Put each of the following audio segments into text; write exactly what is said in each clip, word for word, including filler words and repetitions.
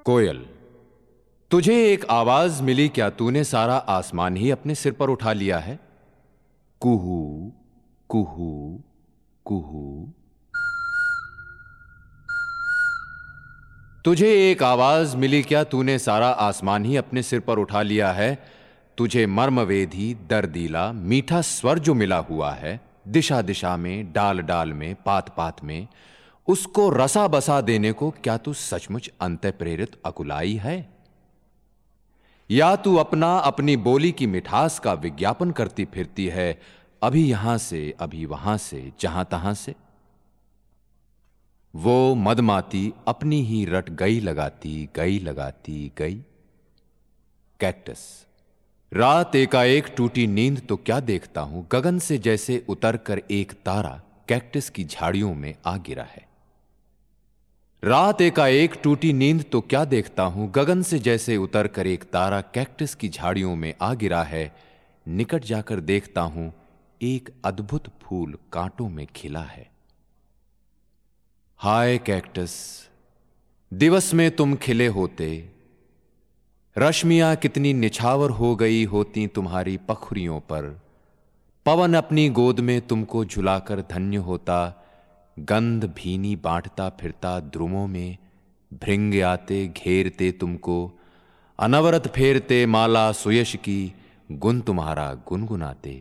कोयल, तुझे एक आवाज मिली क्या? तूने सारा आसमान ही अपने सिर पर उठा लिया है। कुहू कुहू कुहू। तुझे एक आवाज मिली क्या? तूने सारा आसमान ही अपने सिर पर उठा लिया है। तुझे मर्मवेदी दर्दीला मीठा स्वर जो मिला हुआ है, दिशा दिशा में, डाल डाल में, पात पात में, उसको रसा बसा देने को क्या तू सचमुच अंतः प्रेरित अकुलाई है? या तू अपना अपनी बोली की मिठास का विज्ञापन करती फिरती है, अभी यहां से अभी वहां से, जहां तहां से? वो मदमाती अपनी ही रट गई लगाती गई लगाती गई। कैक्टस, रात एकाएक टूटी नींद तो क्या देखता हूं, गगन से जैसे उतर कर एक तारा कैक्टस की झाड़ियों में आ गिरा है। रात एकाएक टूटी नींद तो क्या देखता हूं, गगन से जैसे उतर कर एक तारा कैक्टस की झाड़ियों में आ गिरा है। निकट जाकर देखता हूं, एक अद्भुत फूल कांटों में खिला है। हाय कैक्टस, दिवस में तुम खिले होते, रश्मियां कितनी निछावर हो गई होती तुम्हारी पखुरियों पर। पवन अपनी गोद में तुमको झुलाकर धन्य होता, गंध भीनी बांटता फिरता द्रुमों में। भृंग आते घेरते तुमको, अनवरत फेरते माला सुयश की, गुण तुम्हारा गुनगुनाते।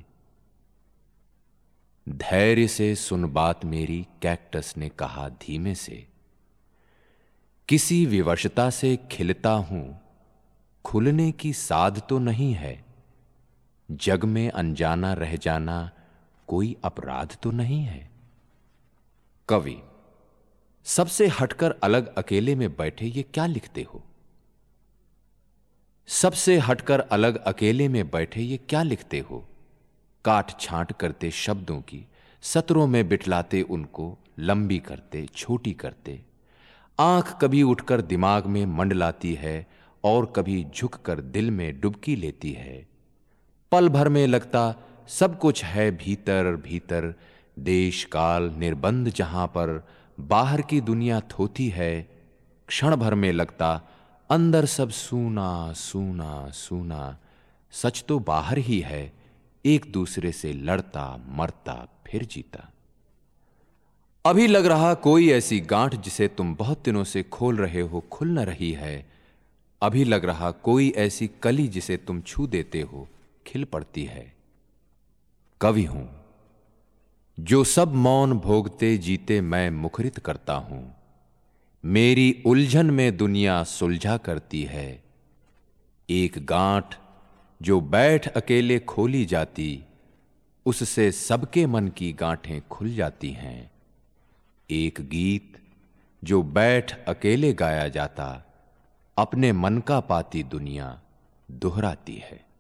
धैर्य से सुन बात मेरी, कैक्टस ने कहा धीमे से। किसी विवशता से खिलता हूं, खुलने की साध तो नहीं है। जग में अनजाना रह जाना कोई अपराध तो नहीं है। कवि, सबसे हटकर अलग अकेले में बैठे ये क्या लिखते हो? सबसे हटकर अलग अकेले में बैठे ये क्या लिखते हो? काट छांट करते शब्दों की, सत्रों में बिठलाते उनको, लंबी करते छोटी करते। आंख कभी उठकर दिमाग में मंडलाती है और कभी झुककर दिल में डुबकी लेती है। पल भर में लगता सब कुछ है भीतर भीतर, देश काल निर्बंध जहां पर बाहर की दुनिया थोती है। क्षण भर में लगता अंदर सब सूना सूना सूना, सच तो बाहर ही है, एक दूसरे से लड़ता मरता फिर जीता। अभी लग रहा कोई ऐसी गांठ जिसे तुम बहुत दिनों से खोल रहे हो खुल न रही है। अभी लग रहा कोई ऐसी कली जिसे तुम छू देते हो खिल पड़ती है। कवि हूं जो सब मौन भोगते जीते मैं मुखरित करता हूं। मेरी उलझन में दुनिया सुलझा करती है। एक गांठ जो बैठ अकेले खोली जाती, उससे सबके मन की गांठें खुल जाती हैं। एक गीत जो बैठ अकेले गाया जाता, अपने मन का पाती दुनिया दोहराती है।